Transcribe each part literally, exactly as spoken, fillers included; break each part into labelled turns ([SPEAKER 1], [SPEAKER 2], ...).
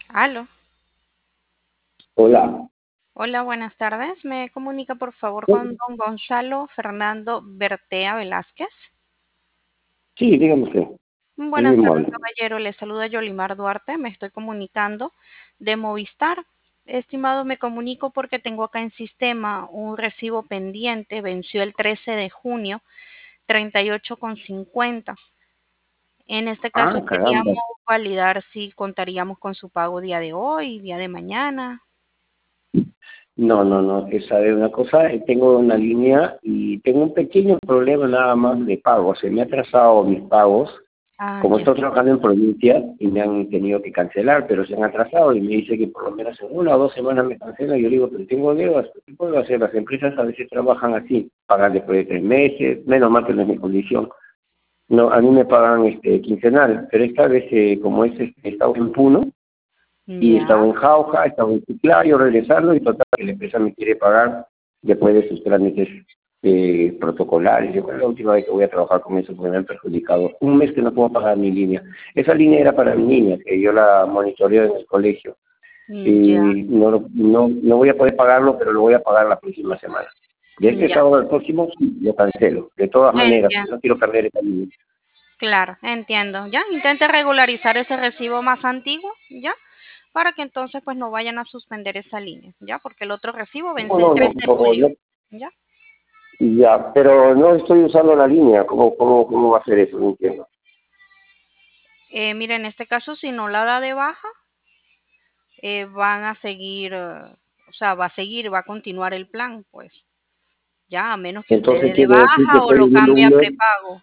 [SPEAKER 1] Aló.
[SPEAKER 2] Hola.
[SPEAKER 1] Hola, buenas tardes. ¿Me comunica por favor con don Gonzalo Fernando Bertea Velázquez?
[SPEAKER 2] Sí, dígame usted. El
[SPEAKER 1] Buenas
[SPEAKER 2] mismo
[SPEAKER 1] tardes,
[SPEAKER 2] habla.
[SPEAKER 1] caballero. Le saluda Yolimar Duarte. Me estoy comunicando de Movistar. Estimado, me comunico porque tengo acá en sistema un recibo pendiente. Venció el trece de junio, treinta y ocho con cincuenta. En este caso
[SPEAKER 2] Ah,
[SPEAKER 1] queríamos
[SPEAKER 2] caramba.
[SPEAKER 1] validar si contaríamos con su pago día de hoy, día de mañana.
[SPEAKER 2] No, no, no. Esa es una cosa. eh, Tengo una línea y tengo un pequeño problema nada más de pago. Se me ha atrasado mis pagos.
[SPEAKER 1] Ah,
[SPEAKER 2] Como
[SPEAKER 1] ya.
[SPEAKER 2] estoy trabajando en provincia y me han tenido que cancelar, pero se han atrasado y me dice que por lo menos en una o dos semanas me cancelan. Yo digo, pero tengo deudas. ¿Qué puedo hacer? Las empresas a veces trabajan así. Pagan después de tres meses. Menos mal que no es mi condición. No, a mí me pagan este quincenal, pero esta vez, eh, como es este, estado en Puno, y
[SPEAKER 1] Ya,
[SPEAKER 2] estaba en Jauja, estaba en Chiclayo, regresando, y total, que la empresa me quiere pagar después de sus trámites eh, protocolares. Yo creo que es la última vez que voy a trabajar con eso porque me han perjudicado. Un mes que no puedo pagar mi línea. Esa línea era para mi niña, que yo la monitoreo en el colegio.
[SPEAKER 1] ya,
[SPEAKER 2] Y no, lo- no, no voy a poder pagarlo, pero lo voy a pagar la próxima semana. De este
[SPEAKER 1] ya.
[SPEAKER 2] sábado al próximo, sí, lo cancelo. De todas maneras,
[SPEAKER 1] Entiendo,
[SPEAKER 2] no quiero perder esa línea.
[SPEAKER 1] claro, entiendo. Ya, intente regularizar ese recibo más antiguo, ya, para que entonces pues no vayan a suspender esa línea, ya, porque el otro recibo
[SPEAKER 2] No,
[SPEAKER 1] vence el
[SPEAKER 2] no,
[SPEAKER 1] tres
[SPEAKER 2] no,
[SPEAKER 1] de
[SPEAKER 2] no,
[SPEAKER 1] julio,
[SPEAKER 2] no.
[SPEAKER 1] ya.
[SPEAKER 2] Ya, pero no estoy usando la línea. ¿Cómo, cómo, cómo va a ser eso? No entiendo.
[SPEAKER 1] Eh, mire, en este caso, si no la da de baja, eh, van a seguir, eh, o sea, va a seguir, va a continuar el plan, pues, ya, a menos que usted
[SPEAKER 2] Entonces
[SPEAKER 1] dé de
[SPEAKER 2] quiere decir que
[SPEAKER 1] baja o
[SPEAKER 2] estoy
[SPEAKER 1] lo
[SPEAKER 2] viviendo
[SPEAKER 1] cambie
[SPEAKER 2] un
[SPEAKER 1] a
[SPEAKER 2] mes.
[SPEAKER 1] prepago.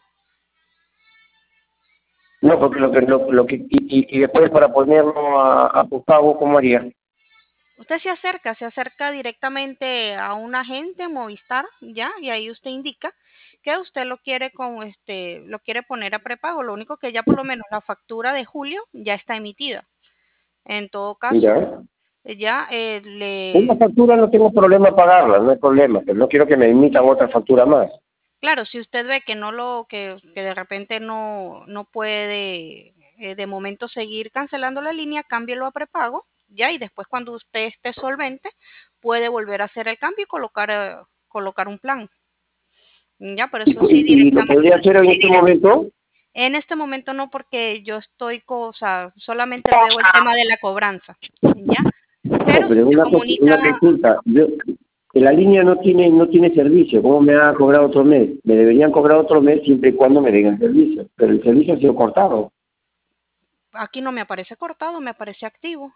[SPEAKER 2] No, porque lo que, lo, lo que y, y, y después para ponerlo a, a tu pago, ¿cómo haría?
[SPEAKER 1] Usted se acerca, se acerca directamente a un agente Movistar, ya, y ahí usted indica que usted lo quiere con este, lo quiere poner a prepago. Lo único que ya por lo menos la factura de julio ya está emitida. En todo caso,
[SPEAKER 2] Ya.
[SPEAKER 1] eh, ya eh,
[SPEAKER 2] Una
[SPEAKER 1] le,
[SPEAKER 2] factura no tengo problema pagarla, no hay problema, pero no quiero que me emitan otra factura más.
[SPEAKER 1] claro, si usted ve que no lo, que, que de repente no, no puede eh, de momento seguir cancelando la línea, cámbielo a prepago, ya, y después cuando usted esté solvente, puede volver a hacer el cambio y colocar, eh, colocar un plan. Ya, por
[SPEAKER 2] Y,
[SPEAKER 1] eso sí,
[SPEAKER 2] y, y lo
[SPEAKER 1] directamente.
[SPEAKER 2] podría hacer en este momento.
[SPEAKER 1] En este momento no, porque yo estoy, co- o sea, solamente veo el tema de la cobranza, ¿ya?
[SPEAKER 2] No,
[SPEAKER 1] Pero si
[SPEAKER 2] pero
[SPEAKER 1] se
[SPEAKER 2] una, cos- una
[SPEAKER 1] comunica,
[SPEAKER 2] consulta. Yo, que la línea no tiene no tiene servicio. ¿Cómo me van a cobrar otro mes? Me deberían cobrar otro mes siempre y cuando me den el servicio. Pero el servicio ha sido cortado.
[SPEAKER 1] aquí no me aparece cortado, me aparece activo.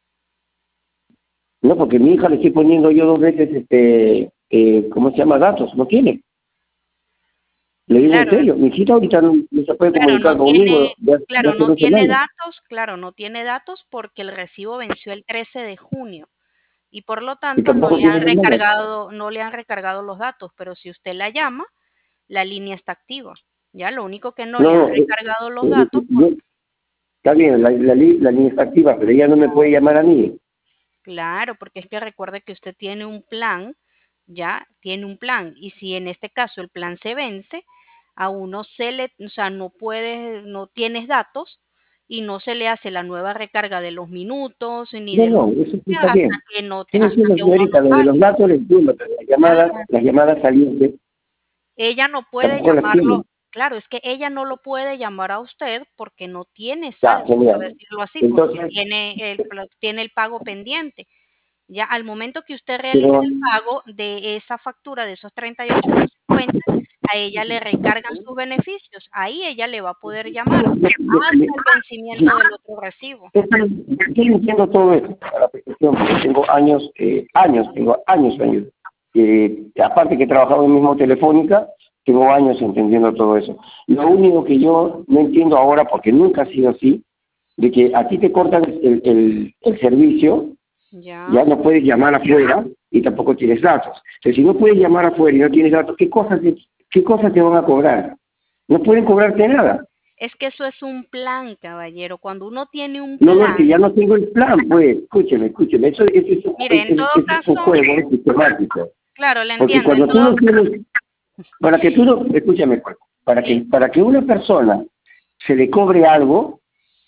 [SPEAKER 2] No, porque mi hija le estoy poniendo yo dos veces, este, eh, ¿cómo se llama? Datos. No tiene. Le digo en
[SPEAKER 1] Claro,
[SPEAKER 2] serio. Mi hijita ahorita no, no se puede
[SPEAKER 1] claro, no
[SPEAKER 2] comunicar
[SPEAKER 1] tiene,
[SPEAKER 2] conmigo de, de
[SPEAKER 1] claro,
[SPEAKER 2] hace
[SPEAKER 1] no
[SPEAKER 2] dos
[SPEAKER 1] tiene
[SPEAKER 2] semanas.
[SPEAKER 1] datos, claro, no tiene datos porque el recibo venció el trece de junio y por lo
[SPEAKER 2] Y
[SPEAKER 1] tanto no
[SPEAKER 2] tampoco
[SPEAKER 1] le han
[SPEAKER 2] tiene el número.
[SPEAKER 1] recargado, no le han recargado los datos, pero si usted la llama, la línea está activa. Ya, lo único que no le han
[SPEAKER 2] No, eh,
[SPEAKER 1] recargado los
[SPEAKER 2] eh,
[SPEAKER 1] datos.
[SPEAKER 2] yo- está bien, la, la, li- la línea está activa, pero ella no me puede llamar a mí.
[SPEAKER 1] Claro, porque es que recuerde que usted tiene un plan, ya tiene un plan, y si en este caso el plan se vence, a uno se le, o sea, no puedes, no tienes datos y no se le hace la nueva recarga de los minutos ni
[SPEAKER 2] No,
[SPEAKER 1] de los
[SPEAKER 2] no, eso sí
[SPEAKER 1] días
[SPEAKER 2] está
[SPEAKER 1] hasta
[SPEAKER 2] bien.
[SPEAKER 1] que no
[SPEAKER 2] Sí,
[SPEAKER 1] te,
[SPEAKER 2] sí,
[SPEAKER 1] hasta
[SPEAKER 2] la
[SPEAKER 1] que uno no
[SPEAKER 2] señorita, lo de
[SPEAKER 1] pague.
[SPEAKER 2] los datos le entiendo, pero las llamadas,
[SPEAKER 1] Claro.
[SPEAKER 2] las llamadas salientes
[SPEAKER 1] Ella no puede
[SPEAKER 2] tampoco las
[SPEAKER 1] llamarlo,
[SPEAKER 2] tiene.
[SPEAKER 1] claro, es que ella no lo puede llamar a usted porque no tiene
[SPEAKER 2] Ya,
[SPEAKER 1] saldo, por
[SPEAKER 2] genial.
[SPEAKER 1] decirlo así, porque
[SPEAKER 2] Entonces,
[SPEAKER 1] tiene el, pla- tiene el pago pendiente. Ya al momento que usted realice
[SPEAKER 2] pero
[SPEAKER 1] el pago de esa factura de esos treinta y ocho con cincuenta, a ella le recargan sus beneficios. Ahí ella le va a poder llamar hasta el vencimiento del otro recibo.
[SPEAKER 2] yo yo entiendo todo eso, a la perfección, porque tengo años, eh, años, tengo años, años. Eh, aparte que he trabajado en mismo Telefónica, tengo años entendiendo todo eso. Lo único que yo no entiendo ahora, porque nunca ha sido así, de que a ti te cortan el, el, el servicio,
[SPEAKER 1] Ya.
[SPEAKER 2] ya no puedes llamar afuera y tampoco tienes datos. Entonces, si no puedes llamar afuera y no tienes datos, ¿qué cosas te, qué cosas te van a cobrar? No pueden cobrarte nada.
[SPEAKER 1] Es que eso es un plan, caballero. Cuando uno tiene un
[SPEAKER 2] No, no, es que
[SPEAKER 1] plan,
[SPEAKER 2] ya no tengo el plan, pues, escúcheme, escúcheme, eso, eso, es un-
[SPEAKER 1] mire, en
[SPEAKER 2] eso-
[SPEAKER 1] todo
[SPEAKER 2] eso es un
[SPEAKER 1] caso,
[SPEAKER 2] juego sistemático,
[SPEAKER 1] claro, le
[SPEAKER 2] porque
[SPEAKER 1] entiendo, en
[SPEAKER 2] cuando tú
[SPEAKER 1] todo,
[SPEAKER 2] no tienes, para que tú no, escúchame, pues, para que,
[SPEAKER 1] sí,
[SPEAKER 2] para que una persona se le cobre algo,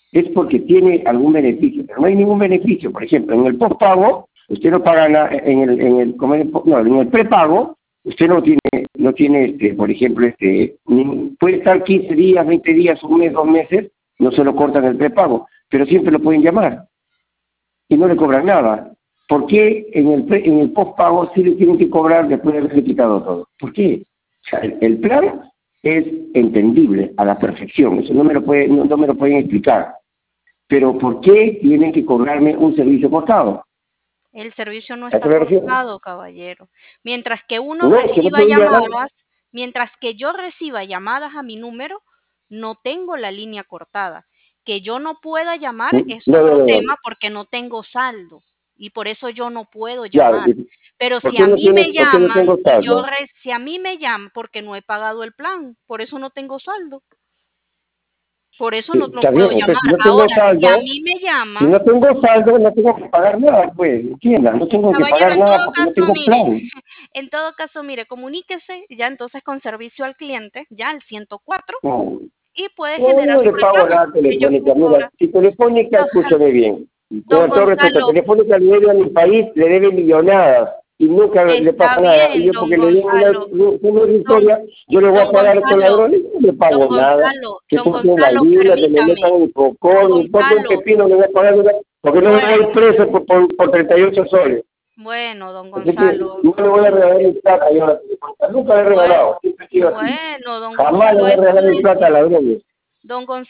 [SPEAKER 2] es porque tiene algún beneficio, pero no hay ningún beneficio. Por ejemplo, en el postpago, usted no paga nada, en el, en el, como en el, no, en el prepago, usted no tiene, no tiene, este, por ejemplo, este, ni- puede estar quince días, veinte días, un mes, dos meses, no se lo cortan el prepago, pero siempre lo pueden llamar y no le cobran nada. ¿Por qué en el, pre- en el postpago sí le tienen que cobrar después de haberle quitado todo? ¿Por qué? O sea, el, el plan es entendible a la perfección, eso no me lo, puede, no, no me lo pueden explicar. Pero ¿por qué tienen que cobrarme un servicio cortado?
[SPEAKER 1] El servicio no
[SPEAKER 2] ¿A
[SPEAKER 1] está
[SPEAKER 2] qué me refiero?
[SPEAKER 1] cortado, caballero. Mientras que uno
[SPEAKER 2] No, es que no
[SPEAKER 1] reciba
[SPEAKER 2] pueden llamar.
[SPEAKER 1] llamadas, mientras que yo reciba llamadas a mi número, no tengo la línea cortada. Que yo no pueda llamar
[SPEAKER 2] No,
[SPEAKER 1] es
[SPEAKER 2] no,
[SPEAKER 1] otro
[SPEAKER 2] no, no.
[SPEAKER 1] tema porque no tengo saldo y por eso yo no puedo
[SPEAKER 2] Claro,
[SPEAKER 1] llamar.
[SPEAKER 2] y
[SPEAKER 1] Pero
[SPEAKER 2] ¿por
[SPEAKER 1] si
[SPEAKER 2] qué
[SPEAKER 1] a
[SPEAKER 2] no
[SPEAKER 1] mí
[SPEAKER 2] tiene,
[SPEAKER 1] me
[SPEAKER 2] por qué no
[SPEAKER 1] llaman
[SPEAKER 2] tengo
[SPEAKER 1] y yo
[SPEAKER 2] saldo?
[SPEAKER 1] re- si a mí me llaman porque no he pagado el plan, por eso no tengo saldo. Por eso no lo
[SPEAKER 2] Está bien,
[SPEAKER 1] puedo
[SPEAKER 2] entonces
[SPEAKER 1] llamar.
[SPEAKER 2] si no tengo
[SPEAKER 1] Ahora, si a
[SPEAKER 2] saldo,
[SPEAKER 1] mí me
[SPEAKER 2] si
[SPEAKER 1] llaman,
[SPEAKER 2] no tengo saldo, no tengo que pagar nada, pues, entienda, no tengo que
[SPEAKER 1] caballero,
[SPEAKER 2] pagar
[SPEAKER 1] en
[SPEAKER 2] nada
[SPEAKER 1] todo
[SPEAKER 2] porque no
[SPEAKER 1] caso,
[SPEAKER 2] tengo
[SPEAKER 1] mire,
[SPEAKER 2] plan.
[SPEAKER 1] en todo caso, mire, comuníquese ya entonces con servicio al cliente, ya al ciento cuatro,
[SPEAKER 2] No,
[SPEAKER 1] y puede
[SPEAKER 2] no,
[SPEAKER 1] generar
[SPEAKER 2] no
[SPEAKER 1] su
[SPEAKER 2] le pago
[SPEAKER 1] reclamo.
[SPEAKER 2] nada
[SPEAKER 1] Ellos
[SPEAKER 2] telefónica, mira,
[SPEAKER 1] cobran.
[SPEAKER 2] si telefónica,
[SPEAKER 1] No,
[SPEAKER 2] escúchame bien,
[SPEAKER 1] don
[SPEAKER 2] con todo respeto,
[SPEAKER 1] Gonzalo,
[SPEAKER 2] telefónica le debe a mi país, le debe millonadas, y nunca le
[SPEAKER 1] está
[SPEAKER 2] pasa nada, y
[SPEAKER 1] bien,
[SPEAKER 2] yo
[SPEAKER 1] don
[SPEAKER 2] porque le den una,
[SPEAKER 1] Gonzalo,
[SPEAKER 2] una
[SPEAKER 1] don,
[SPEAKER 2] historia, yo le voy
[SPEAKER 1] don
[SPEAKER 2] a pagar a estos
[SPEAKER 1] Gonzalo,
[SPEAKER 2] ladrones, no le
[SPEAKER 1] don
[SPEAKER 2] pago nada,
[SPEAKER 1] Gonzalo,
[SPEAKER 2] que
[SPEAKER 1] don
[SPEAKER 2] corten la
[SPEAKER 1] Gonzalo,
[SPEAKER 2] línea, que me
[SPEAKER 1] permítame,
[SPEAKER 2] metan un
[SPEAKER 1] don
[SPEAKER 2] cocón, no importa un
[SPEAKER 1] Gonzalo,
[SPEAKER 2] pepino, le voy a pagar, una- porque no me voy a
[SPEAKER 1] bueno,
[SPEAKER 2] ir preso por, por, por treinta y ocho soles.
[SPEAKER 1] bueno, don
[SPEAKER 2] Así que
[SPEAKER 1] Gonzalo,
[SPEAKER 2] no le voy a regalar mi plata yo a la telefónica, nunca le he
[SPEAKER 1] bueno,
[SPEAKER 2] regalado, siempre he sido así.
[SPEAKER 1] bueno, don
[SPEAKER 2] Jamás le
[SPEAKER 1] Gonzalo,
[SPEAKER 2] voy a
[SPEAKER 1] eso
[SPEAKER 2] regalar mi plata a
[SPEAKER 1] dice,
[SPEAKER 2] ladrones.
[SPEAKER 1] don Gonzalo.